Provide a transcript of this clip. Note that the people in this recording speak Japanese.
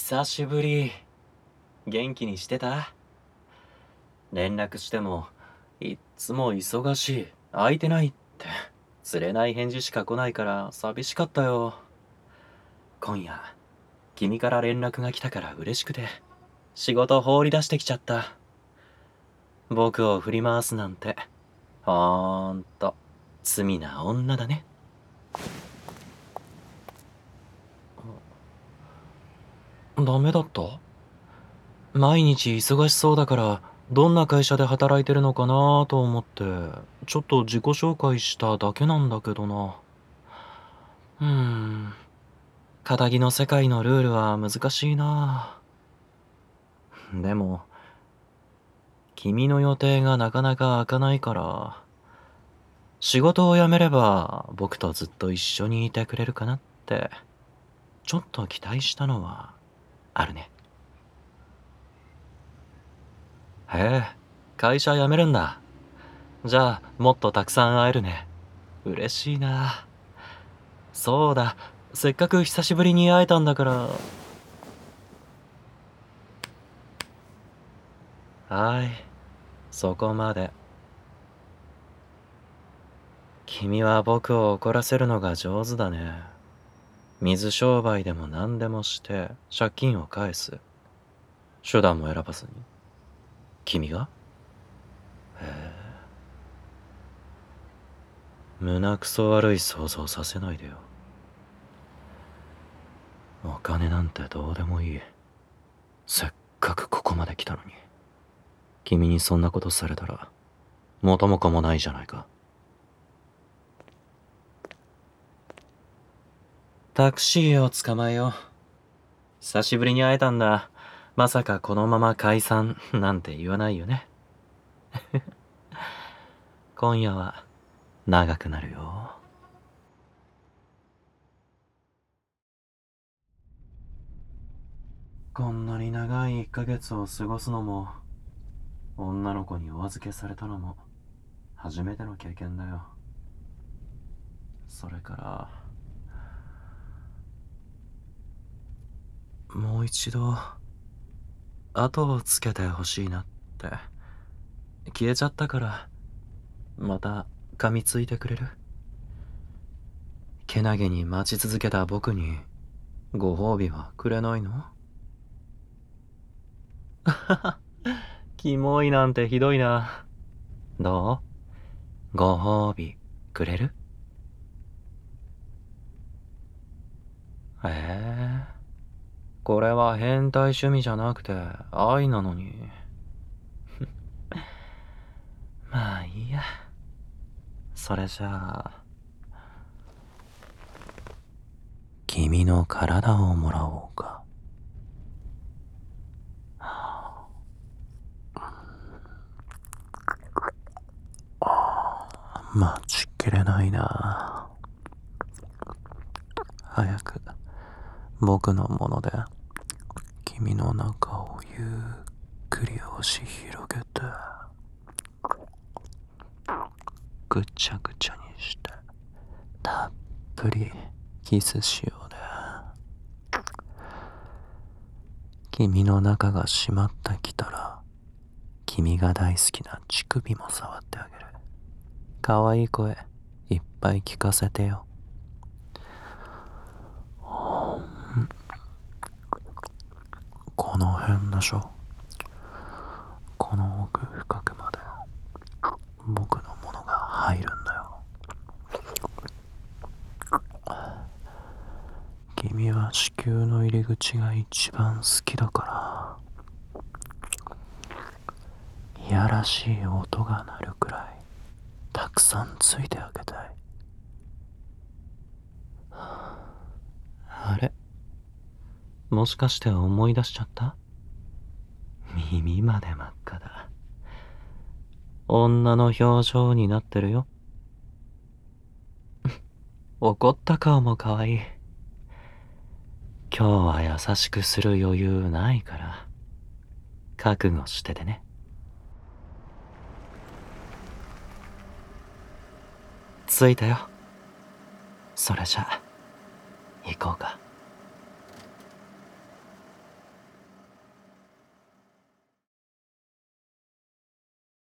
久しぶり。元気にしてた？連絡しても、いっつも忙しい、空いてないって、釣れない返事しか来ないから寂しかったよ。今夜、君から連絡が来たから嬉しくて、仕事放り出してきちゃった。僕を振り回すなんて、ほんと、罪な女だね。ダメだった？毎日忙しそうだから、どんな会社で働いてるのかなと思って、ちょっと自己紹介しただけなんだけどな。うーん、片木の世界のルールは難しいな。でも、君の予定がなかなか開かないから、仕事を辞めれば僕とずっと一緒にいてくれるかなって、ちょっと期待したのはあるね。へえ、会社辞めるんだ。じゃあ、もっとたくさん会えるね。嬉しいな。そうだ、せっかく久しぶりに会えたんだから。はい、そこまで。君は僕を怒らせるのが上手だね。水商売でも何でもして借金を返す。手段も選ばずに。君が？へえ。胸くそ悪い想像させないでよ。お金なんてどうでもいい。せっかくここまで来たのに。君にそんなことされたら元も子もないじゃないか。タクシーを捕まえよう。久しぶりに会えたんだ。まさかこのまま解散なんて言わないよね。今夜は長くなるよ。こんなに長い1ヶ月を過ごすのも、女の子にお預けされたのも初めての経験だよ。それからもう一度後をつけてほしいなって。消えちゃったからまた噛みついてくれる？けなげに待ち続けた僕にご褒美はくれないの？キモいなんてひどいな。どう？ご褒美くれる？へえ、これは変態趣味じゃなくて愛なのに。まあいいや。それじゃあ君の体をもらおうか。待ちきれないな。早く僕のもので君の中をゆっくり押し広げてぐちゃぐちゃにしてたっぷりキスしようね。君の中が締まってきたら君が大好きな乳首も触ってあげる。可愛い声いっぱい聞かせてよ。この辺でしょ。この奥深くまで僕のものが入るんだよ。君は子宮の入り口が一番好きだからいやらしい音が鳴るくらいたくさんついてあげたい。あれ、もしかして思い出しちゃった？耳まで真っ赤だ。女の表情になってるよ。怒った顔も可愛い。今日は優しくする余裕ないから覚悟しててね。着いたよ。それじゃ行こうか。